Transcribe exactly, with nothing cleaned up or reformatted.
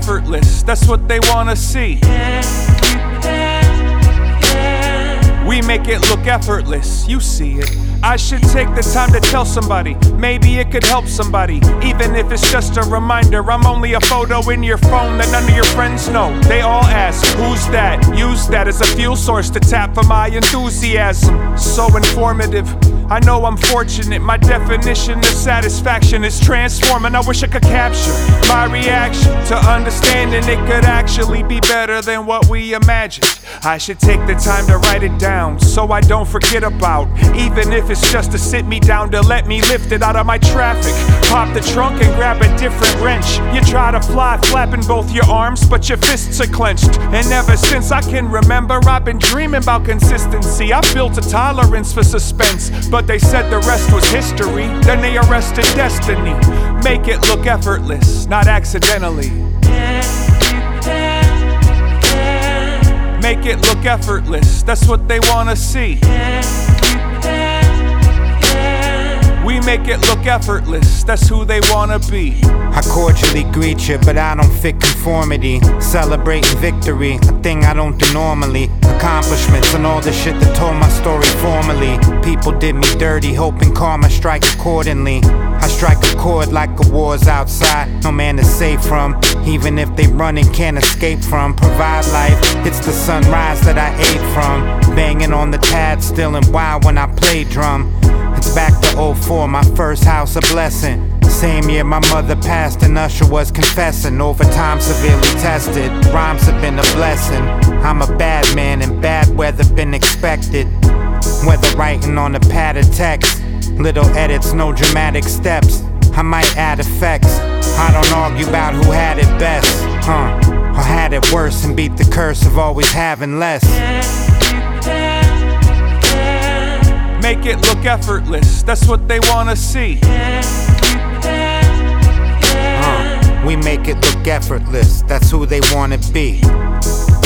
effortless, that's what they wanna see. We make it look effortless, you see it. I should take the time to tell somebody, maybe it could help somebody. Even if it's just a reminder, I'm only a photo in your phone that none of your friends know. They all ask, who's that? Use that as a fuel source to tap for my enthusiasm. So informative, I know I'm fortunate. My definition of satisfaction is transforming. I wish I could capture my reaction to understanding it could actually be better than what we imagined. I should take the time to write it down so I don't forget about, even if it's just to sit me down to let me lift it out of my traffic. Pop the trunk and grab a different wrench. You try to fly flapping both your arms, but your fists are clenched. And ever since I can remember, I've been dreaming about consistency. I built a tolerance for suspense, but they said the rest was history. Then they arrested destiny. Make it look effortless, not accidentally. Make it look effortless, that's what they wanna see. We make it look effortless, that's who they wanna be. I cordially greet you, but I don't fit conformity. Celebrating victory, a thing I don't do normally. Accomplishments and all the shit that told my story formally. People did me dirty, hoping karma strike accordingly. I strike a chord like a war's outside, no man is safe from. Even if they run and can't escape from. Provide life, it's the sunrise that I ate from. Banging on the tab, still in wild when I play drum. It's back to oh four, my first house a blessing. Same year my mother passed and Usher was confessing. Over time severely tested, rhymes have been a blessing. I'm a bad man and bad weather been expected. Whether writing on a pad of text, little edits, no dramatic steps. I might add effects, I don't argue about who had it best, huh? Or had it worse and beat the curse of always having less. Make it look effortless, that's what they wanna see. Uh, we make it look effortless, that's who they wanna be.